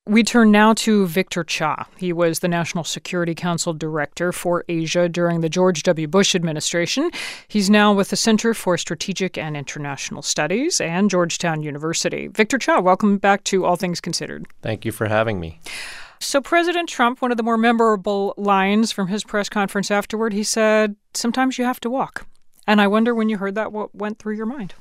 We turn now to Victor Cha. He was the National Security Council Director for Asia during the George W. Bush administration. He's now with the Center for Strategic and International Studies and Georgetown University. Victor Cha, welcome back to All Things Considered. Thank you for having me. So President Trump, one of the more memorable lines from his press conference afterward, he said, "Sometimes you have to walk." And I wonder, when you heard that, what went through your mind?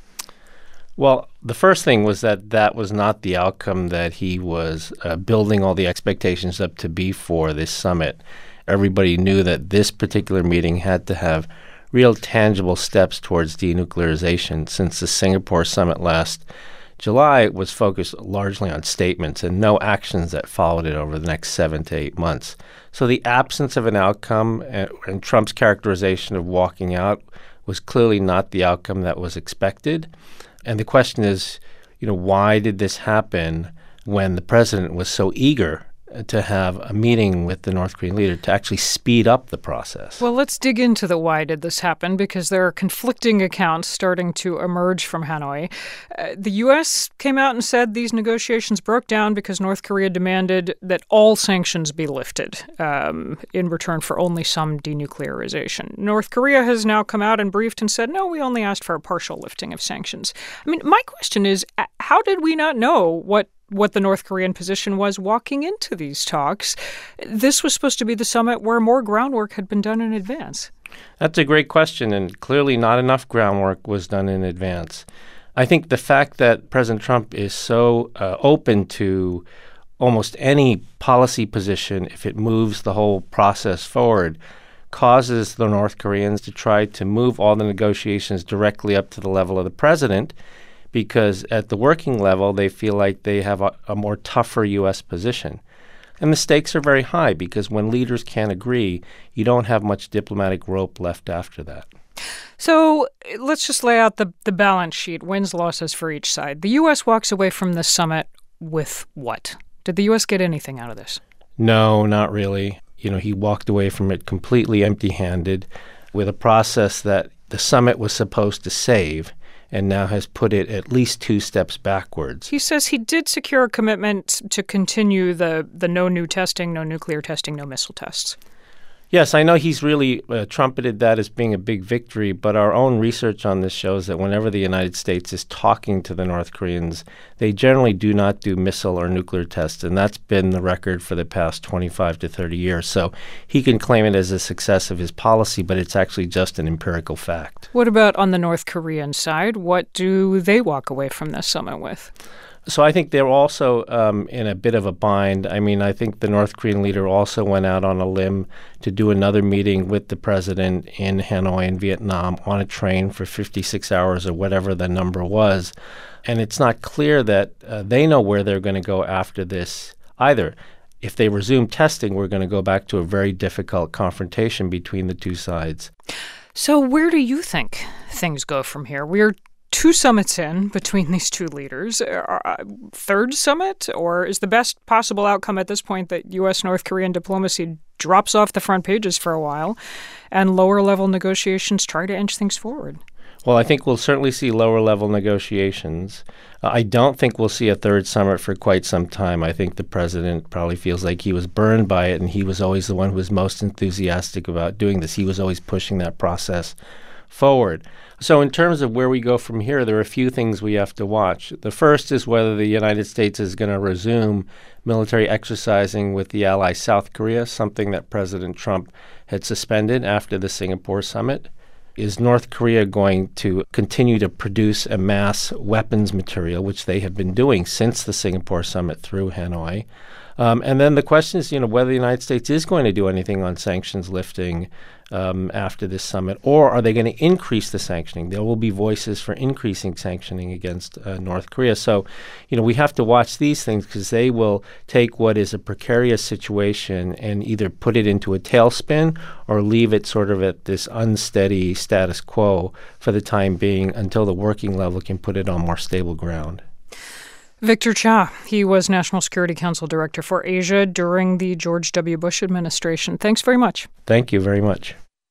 Well, the first thing was that was not the outcome that he was building all the expectations up to be for this summit. Everybody knew that this particular meeting had to have real tangible steps towards denuclearization, since the Singapore summit last July was focused largely on statements and no actions that followed it over the next 7 to 8 months. So the absence of an outcome and Trump's characterization of walking out was clearly not the outcome that was expected. And the question is, why did this happen when the president was so eager to have a meeting with the North Korean leader to actually speed up the process? Well, let's dig into the why did this happen, because there are conflicting accounts starting to emerge from Hanoi. The U.S. came out and said these negotiations broke down because North Korea demanded that all sanctions be lifted in return for only some denuclearization. North Korea has now come out and briefed and said, no, we only asked for a partial lifting of sanctions. I mean, my question is, how did we not know what the North Korean position was walking into these talks? This was supposed to be the summit where more groundwork had been done in advance. That's a great question, and clearly not enough groundwork was done in advance. I think the fact that President Trump is so open to almost any policy position, if it moves the whole process forward, causes the North Koreans to try to move all the negotiations directly up to the level of the president, because at the working level, they feel like they have a more tougher U.S. position. And the stakes are very high, because when leaders can't agree, you don't have much diplomatic rope left after that. So let's just lay out the balance sheet, wins, losses for each side. The U.S. walks away from this summit with what? Did the U.S. get anything out of this? No, not really. He walked away from it completely empty-handed, with a process that the summit was supposed to save, and now has put it at least 2 steps backwards. He says he did secure a commitment to continue the no new testing, no nuclear testing, no missile tests. Yes, I know he's really trumpeted that as being a big victory, but our own research on this shows that whenever the United States is talking to the North Koreans, they generally do not do missile or nuclear tests, and that's been the record for the past 25 to 30 years. So he can claim it as a success of his policy, but it's actually just an empirical fact. What about on the North Korean side? What do they walk away from this summit with? So I think they're also in a bit of a bind. I mean, I think the North Korean leader also went out on a limb to do another meeting with the president in Hanoi in Vietnam on a train for 56 hours or whatever the number was. And it's not clear that they know where they're going to go after this either. If they resume testing, we're going to go back to a very difficult confrontation between the two sides. So where do you think things go from here? We're 2 summits in between these 2 leaders. Third summit? Or is the best possible outcome at this point that U.S.-North Korean diplomacy drops off the front pages for a while and lower-level negotiations try to inch things forward? Well, I think we'll certainly see lower-level negotiations. I don't think we'll see a third summit for quite some time. I think the president probably feels like he was burned by it, and he was always the one who was most enthusiastic about doing this. He was always pushing that process forward. So in terms of where we go from here, there are a few things we have to watch. The first is whether the United States is going to resume military exercising with the ally South Korea, something that President Trump had suspended after the Singapore summit. Is North Korea going to continue to produce a mass weapons material, which they have been doing since the Singapore summit through Hanoi? And then the question is, whether the United States is going to do anything on sanctions lifting after this summit, or are they going to increase the sanctioning? There will be voices for increasing sanctioning against North Korea. So, we have to watch these things, because they will take what is a precarious situation and either put it into a tailspin or leave it sort of at this unsteady status quo for the time being until the working level can put it on more stable ground. Victor Cha, he was National Security Council Director for Asia during the George W. Bush administration. Thanks very much. Thank you very much.